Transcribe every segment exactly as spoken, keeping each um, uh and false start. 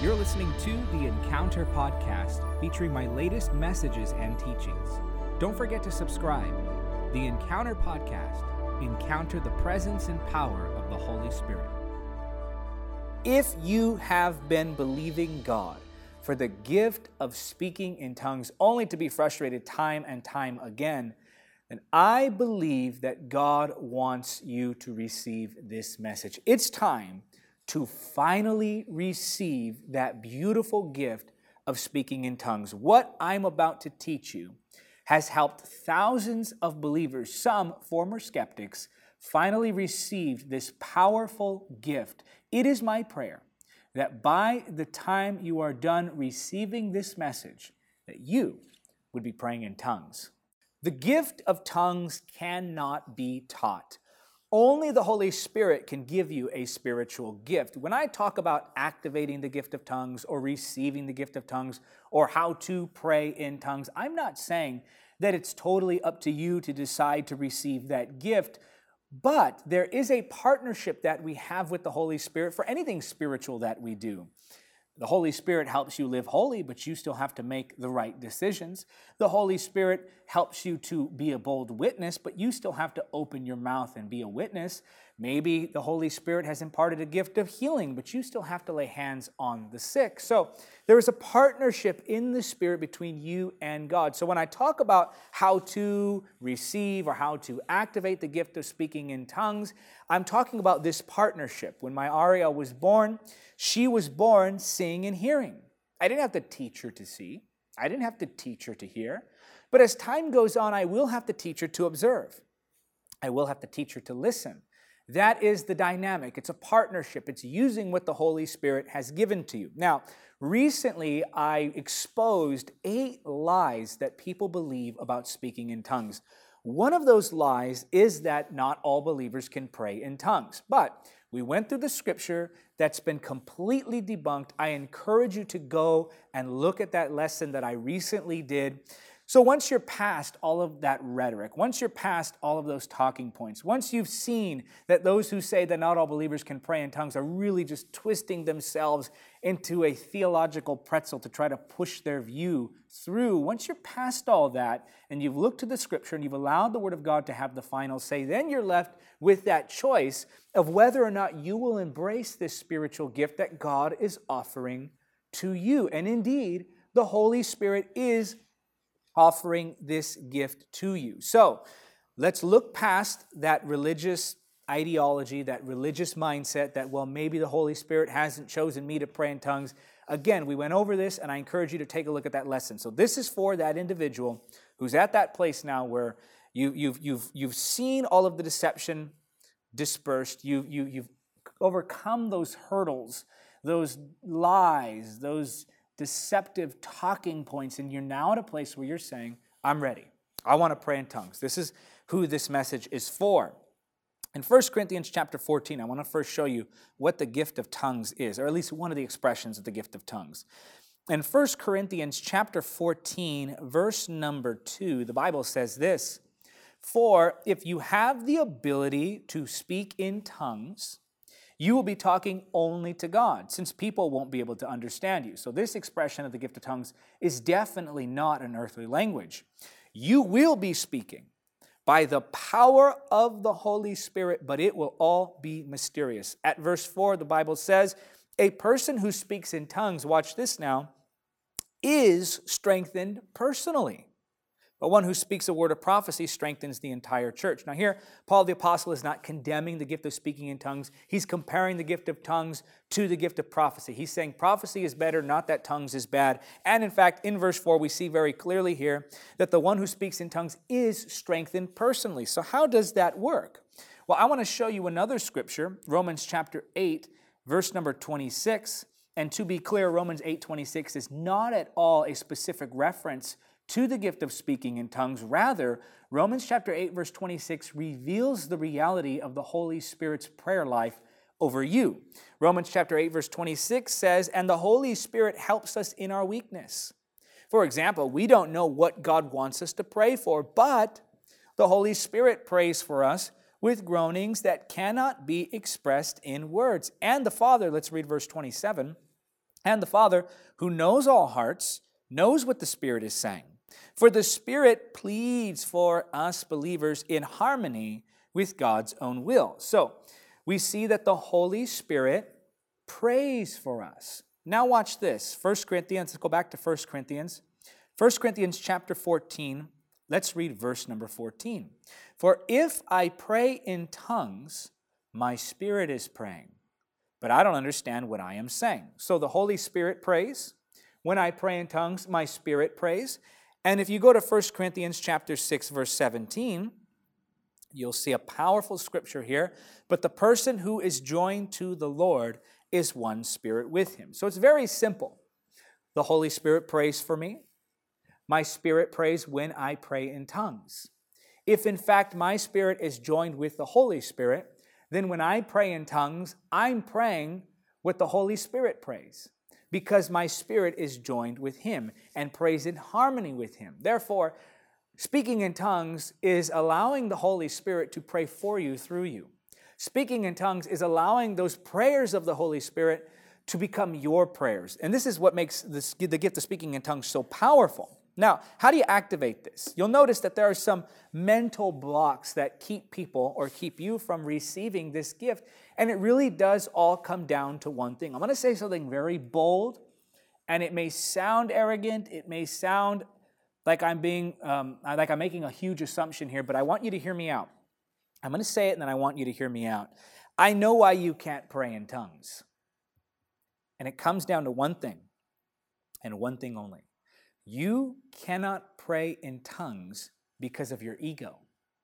You're listening to the Encounter Podcast, featuring my latest messages and teachings. Don't forget to subscribe. The Encounter Podcast. Encounter the presence and power of the Holy Spirit. If you have been believing God for the gift of speaking in tongues only to be frustrated time and time again, then I believe that God wants you to receive this message. It's time to finally receive that beautiful gift of speaking in tongues. What I'm about to teach you has helped thousands of believers, some former skeptics, finally receive this powerful gift. It is my prayer that by the time you are done receiving this message, that you would be praying in tongues. The gift of tongues cannot be taught. Only the Holy Spirit can give you a spiritual gift. When I talk about activating the gift of tongues or receiving the gift of tongues or how to pray in tongues, I'm not saying that it's totally up to you to decide to receive that gift, but there is a partnership that we have with the Holy Spirit for anything spiritual that we do. The Holy Spirit helps you live holy, but you still have to make the right decisions. The Holy Spirit helps you to be a bold witness, but you still have to open your mouth and be a witness. Maybe the Holy Spirit has imparted a gift of healing, but you still have to lay hands on the sick. So there is a partnership in the Spirit between you and God. So when I talk about how to receive or how to activate the gift of speaking in tongues, I'm talking about this partnership. When my Ariel was born, she was born seeing and hearing. I didn't have to teach her to see. I didn't have to teach her to hear. But as time goes on, I will have to teach her to observe. I will have to teach her to listen. That is the dynamic. It's a partnership. It's using what the Holy Spirit has given to you. Now, recently I exposed eight lies that people believe about speaking in tongues. One of those lies is that not all believers can pray in tongues. But we went through the scripture that's been completely debunked. I encourage you to go and look at that lesson that I recently did. So once you're past all of that rhetoric, once you're past all of those talking points, once you've seen that those who say that not all believers can pray in tongues are really just twisting themselves into a theological pretzel to try to push their view through, once you're past all that and you've looked to the scripture and you've allowed the Word of God to have the final say, then you're left with that choice of whether or not you will embrace this spiritual gift that God is offering to you. And indeed, the Holy Spirit is offering this gift to you. So let's look past that religious ideology, that religious mindset that, well, maybe the Holy Spirit hasn't chosen me to pray in tongues. Again, we went over this, and I encourage you to take a look at that lesson. So this is for that individual who's at that place now where you, you've, you've, you've seen all of the deception dispersed. You, you, you've overcome those hurdles, those lies, those deceptive talking points, and you're now at a place where you're saying, I'm ready. I want to pray in tongues. This is who this message is for. In First Corinthians chapter fourteen, I want to first show you what the gift of tongues is, or at least one of the expressions of the gift of tongues. In First Corinthians chapter fourteen, verse number two, the Bible says this, "For if you have the ability to speak in tongues, you will be talking only to God, since people won't be able to understand you." So this expression of the gift of tongues is definitely not an earthly language. You will be speaking by the power of the Holy Spirit, but it will all be mysterious. At verse four, the Bible says, "A person who speaks in tongues," watch this now, "is strengthened personally. But one who speaks a word of prophecy strengthens the entire church." Now here, Paul the Apostle is not condemning the gift of speaking in tongues. He's comparing the gift of tongues to the gift of prophecy. He's saying prophecy is better, not that tongues is bad. And in fact, in verse four, we see very clearly here that the one who speaks in tongues is strengthened personally. So how does that work? Well, I want to show you another scripture, Romans chapter eight, verse number twenty-six. And to be clear, Romans eight twenty-six is not at all a specific reference to the gift of speaking in tongues. Rather, Romans chapter eight, verse twenty-six reveals the reality of the Holy Spirit's prayer life over you. Romans chapter eight, verse twenty-six says, "And the Holy Spirit helps us in our weakness." For example, we don't know what God wants us to pray for, but the Holy Spirit prays for us with groanings that cannot be expressed in words. And the Father, let's read verse twenty-seven, And the Father, who knows all hearts, knows what the Spirit is saying. For the Spirit pleads for us believers in harmony with God's own will. So, we see that the Holy Spirit prays for us. Now watch this. First Corinthians, let's go back to First Corinthians. First Corinthians chapter fourteen, let's read verse number fourteen. For if I pray in tongues, my spirit is praying, but I don't understand what I am saying. So the Holy Spirit prays. When I pray in tongues, my spirit prays. And if you go to First Corinthians chapter six, verse seventeen, you'll see a powerful scripture here. But the person who is joined to the Lord is one spirit with him. So it's very simple. The Holy Spirit prays for me. My spirit prays when I pray in tongues. If in fact my spirit is joined with the Holy Spirit, then when I pray in tongues, I'm praying what the Holy Spirit prays, because my spirit is joined with him and prays in harmony with him. Therefore, speaking in tongues is allowing the Holy Spirit to pray for you through you. Speaking in tongues is allowing those prayers of the Holy Spirit to become your prayers. And this is what makes this, the gift of speaking in tongues so powerful. Now, how do you activate this? You'll notice that there are some mental blocks that keep people or keep you from receiving this gift. And it really does all come down to one thing. I'm going to say something very bold, and it may sound arrogant. It may sound like I'm being, um, like I'm making a huge assumption here, but I want you to hear me out. I'm going to say it, and then I want you to hear me out. I know why you can't pray in tongues. And it comes down to one thing, and one thing only. You cannot pray in tongues because of your ego.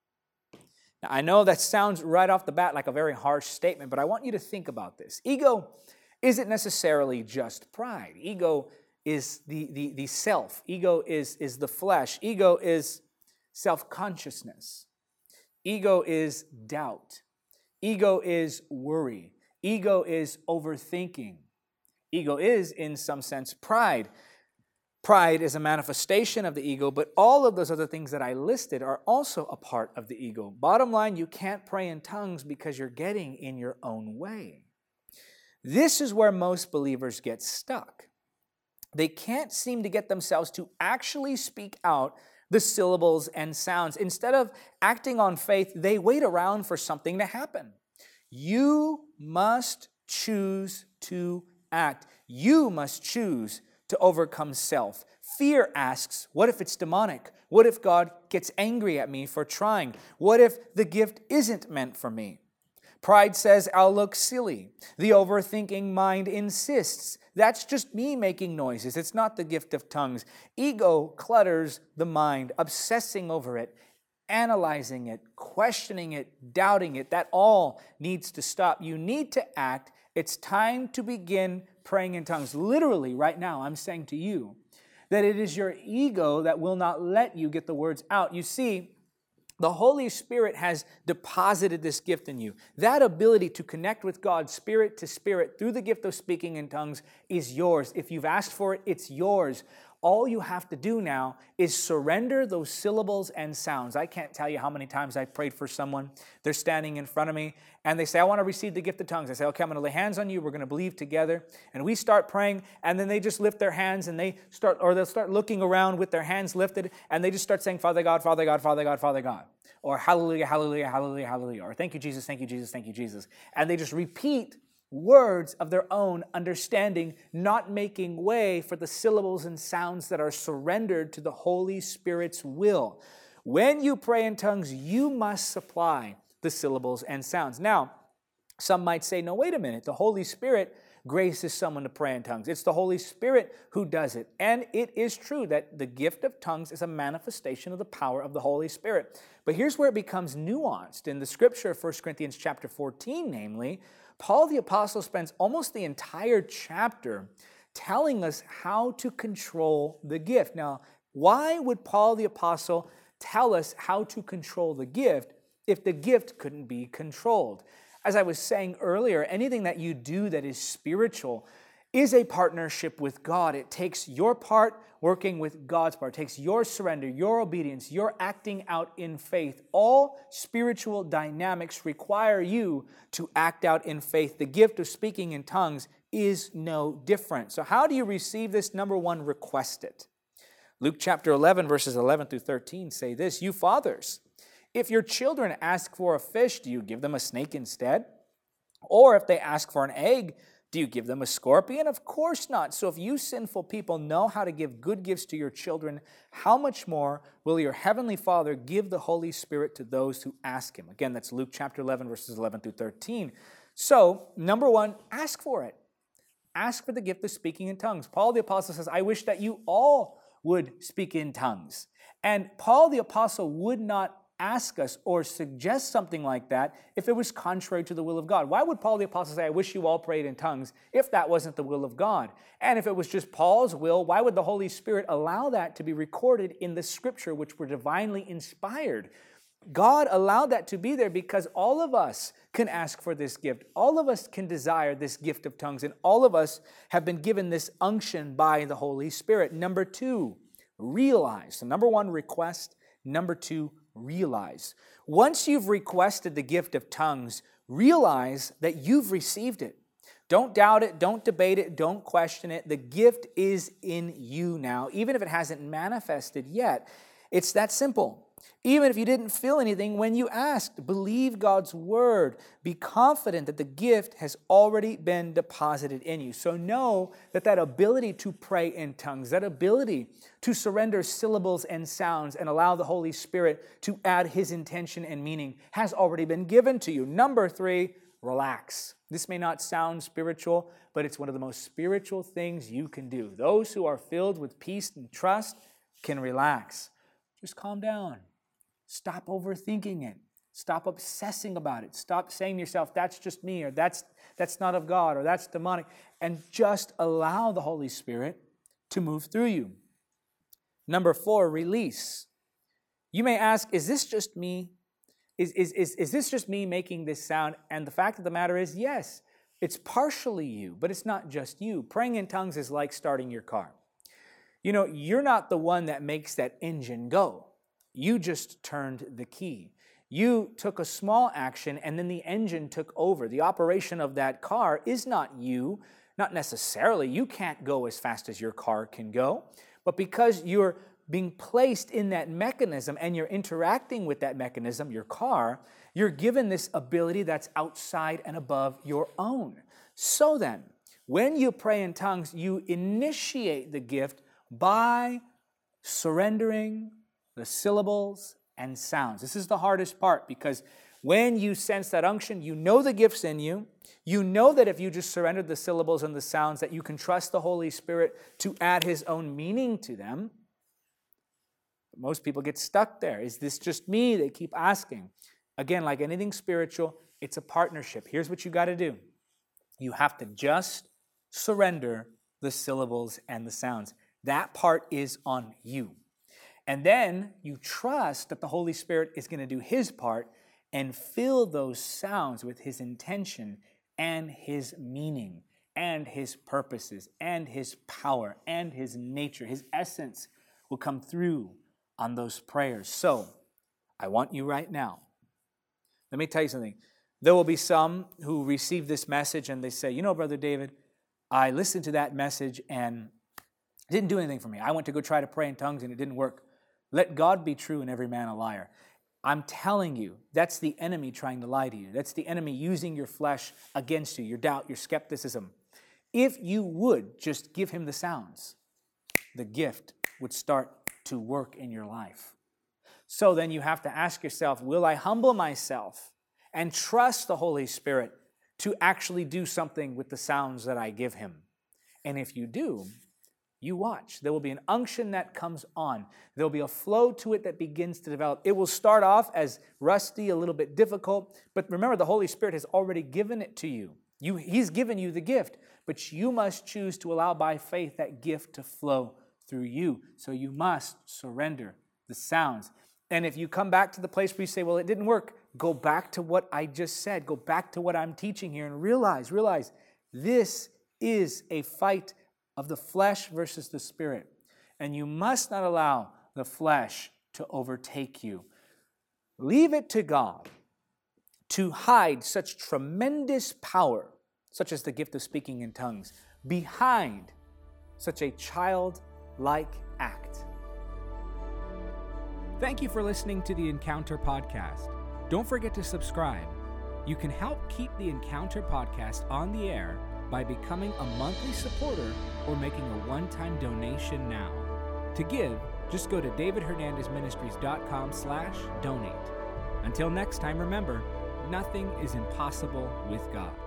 Now, I know that sounds right off the bat like a very harsh statement, but I want you to think about this. Ego isn't necessarily just pride. Ego is the, the, the self. Ego is, is the flesh. Ego is self-consciousness. Ego is doubt. Ego is worry. Ego is overthinking. Ego is, in some sense, pride. Pride is a manifestation of the ego, but all of those other things that I listed are also a part of the ego. Bottom line, you can't pray in tongues because you're getting in your own way. This is where most believers get stuck. They can't seem to get themselves to actually speak out the syllables and sounds. Instead of acting on faith, they wait around for something to happen. You must choose to act. You must choose to overcome self. Fear asks, what if it's demonic? What if God gets angry at me for trying? What if the gift isn't meant for me? Pride says, I'll look silly. The overthinking mind insists, that's just me making noises. It's not the gift of tongues. Ego clutters the mind, obsessing over it, analyzing it, questioning it, doubting it. That all needs to stop. You need to act. It's time to begin praying in tongues. Literally, right now, I'm saying to you that it is your ego that will not let you get the words out. You see, the Holy Spirit has deposited this gift in you. That ability to connect with God spirit to spirit through the gift of speaking in tongues is yours. If you've asked for it, it's yours. All you have to do now is surrender those syllables and sounds. I can't tell you how many times I've prayed for someone. They're standing in front of me, and they say, I want to receive the gift of tongues. I say, okay, I'm going to lay hands on you. We're going to believe together. And we start praying, and then they just lift their hands, and they start, or they'll start looking around with their hands lifted, and they just start saying, Father God, Father God, Father God, Father God. Or hallelujah, hallelujah, hallelujah, hallelujah. Or thank you, Jesus, thank you, Jesus, thank you, Jesus. And they just repeat words of their own understanding, not making way for the syllables and sounds that are surrendered to the Holy Spirit's will. When you pray in tongues, you must supply the syllables and sounds. Now, some might say, no, wait a minute. The Holy Spirit graces someone to pray in tongues. It's the Holy Spirit who does it. And it is true that the gift of tongues is a manifestation of the power of the Holy Spirit. But here's where it becomes nuanced. In the scripture of First Corinthians chapter fourteen, namely, Paul the Apostle spends almost the entire chapter telling us how to control the gift. Now, why would Paul the Apostle tell us how to control the gift if the gift couldn't be controlled? As I was saying earlier, anything that you do that is spiritual is a partnership with God. It takes your part working with God's part. It takes your surrender, your obedience, your acting out in faith. All spiritual dynamics require you to act out in faith. The gift of speaking in tongues is no different. So how do you receive this? Number one, request it. Luke chapter eleven, verses eleven through thirteen say this, "You fathers, if your children ask for a fish, do you give them a snake instead? Or if they ask for an egg, do you give them a scorpion? Of course not. So if you sinful people know how to give good gifts to your children, how much more will your heavenly Father give the Holy Spirit to those who ask him?" Again, that's Luke chapter eleven, verses eleven through thirteen. So, number one, ask for it. Ask for the gift of speaking in tongues. Paul the Apostle says, "I wish that you all would speak in tongues." And Paul the Apostle would not ask us or suggest something like that if it was contrary to the will of God. Why would Paul the Apostle say, "I wish you all prayed in tongues," if that wasn't the will of God? And if it was just Paul's will, why would the Holy Spirit allow that to be recorded in the Scripture, which were divinely inspired? God allowed that to be there because all of us can ask for this gift. All of us can desire this gift of tongues, and all of us have been given this unction by the Holy Spirit. Number two, realize. So number one, request. Number two, realize. Once you've requested the gift of tongues, realize that you've received it. Don't doubt it. Don't debate it. Don't question it. The gift is in you now, even if it hasn't manifested yet. It's that simple. Even if you didn't feel anything when you asked, believe God's word. Be confident that the gift has already been deposited in you. So know that that ability to pray in tongues, that ability to surrender syllables and sounds and allow the Holy Spirit to add his intention and meaning has already been given to you. Number three, relax. This may not sound spiritual, but it's one of the most spiritual things you can do. Those who are filled with peace and trust can relax. Just calm down. Stop overthinking it. Stop obsessing about it. Stop saying to yourself, "That's just me," or that's that's not of God, or "That's demonic," and just allow the Holy Spirit to move through you. Number four, release. You may ask, is this just me? Is, is, is, is this just me making this sound? And the fact of the matter is, yes, it's partially you, but it's not just you. Praying in tongues is like starting your car. You know, you're not the one that makes that engine go. You just turned the key. You took a small action and then the engine took over. The operation of that car is not you, not necessarily. You can't go as fast as your car can go. But because you're being placed in that mechanism and you're interacting with that mechanism, your car, you're given this ability that's outside and above your own. So then, when you pray in tongues, you initiate the gift by surrendering the syllables and sounds. This is the hardest part because when you sense that unction, you know the gift's in you. You know that if you just surrendered the syllables and the sounds, that you can trust the Holy Spirit to add his own meaning to them. But most people get stuck there. Is this just me? They keep asking. Again, like anything spiritual, it's a partnership. Here's what you got to do. You have to just surrender the syllables and the sounds. That part is on you. And then you trust that the Holy Spirit is going to do his part and fill those sounds with his intention and his meaning and his purposes and his power and his nature. His essence will come through on those prayers. So I want you right now. Let me tell you something. There will be some who receive this message and they say, "You know, Brother David, I listened to that message and it didn't do anything for me. I went to go try to pray in tongues and it didn't work. Let God be true and every man a liar." I'm telling you, that's the enemy trying to lie to you. That's the enemy using your flesh against you, your doubt, your skepticism. If you would just give him the sounds, the gift would start to work in your life. So then you have to ask yourself, will I humble myself and trust the Holy Spirit to actually do something with the sounds that I give him? And if you do, you watch. There will be an unction that comes on. There will be a flow to it that begins to develop. It will start off as rusty, a little bit difficult, but remember, the Holy Spirit has already given it to you. You he's given you the gift, but you must choose to allow by faith that gift to flow through you. So you must surrender the sounds. And if you come back to the place where you say, "Well, it didn't work," go back to what I just said. Go back to what I'm teaching here and realize, realize this is a fight of the flesh versus the spirit. And you must not allow the flesh to overtake you. Leave it to God to hide such tremendous power such as the gift of speaking in tongues, behind such a childlike act. Thank you for listening to the Encounter Podcast. Don't forget to subscribe. You can help keep the Encounter Podcast on the air by becoming a monthly supporter or making a one-time donation now. To give, just go to david hernandez ministries dot com slash donate. Until next time, remember, nothing is impossible with God.